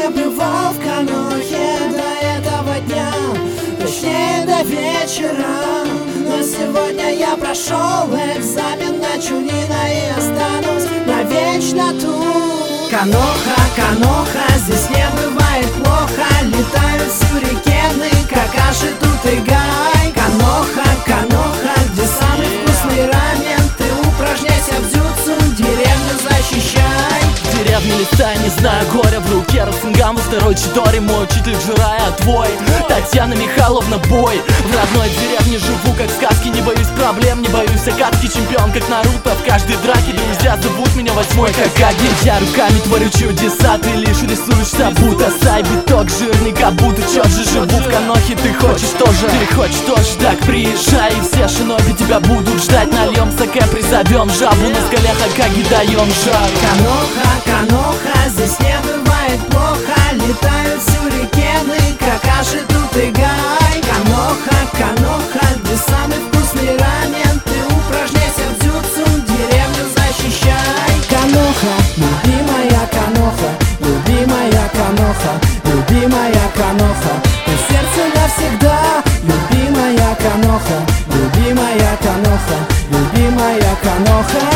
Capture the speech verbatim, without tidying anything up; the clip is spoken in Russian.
не бывал в Канохе до этого дня, точнее до вечера. Но сегодня я прошел экзамен на Чунина и останусь навечно тут. Каноха, Каноха, здесь не бывает плохо. Летают сюрикены, какаши тут и гай. Каноха, Каноха, где самый вкусный рамен. Ты упражняйся в дзюцу, деревню защищай. В деревне листа, не знаю горя в руке. Росингам, второй читори, мой учитель Жирая, твой Татьяна Михайловна Бой. В родной деревне живу, как в сказке. Не боюсь проблем, не боюсь окатки. Чемпион, как Наруто, в каждой драке. Друзья зовут меня восьмой Хокаге. Я руками творю чудеса, ты лишь рисуешься будто сайбиток жирный, как будто чёрт же живу в Канохе. Ты хочешь тоже, ты хочешь тоже, так приезжай. И все шиноби тебя будут ждать. Нальем саке, призовем жабу, на скале Хокаге даем жару. Каноха, Каноха, здесь не бывает плохо. Летают сюрикены, какаши тут и гай. Каноха, Каноха, где самый вкусный рамен. Ты упражняйся в дзюцу, деревню защищай. Каноха, любимая Каноха, любимая Каноха, любимая Каноха, ты в сердце навсегда. Любимая Каноха, любимая Каноха, любимая Каноха.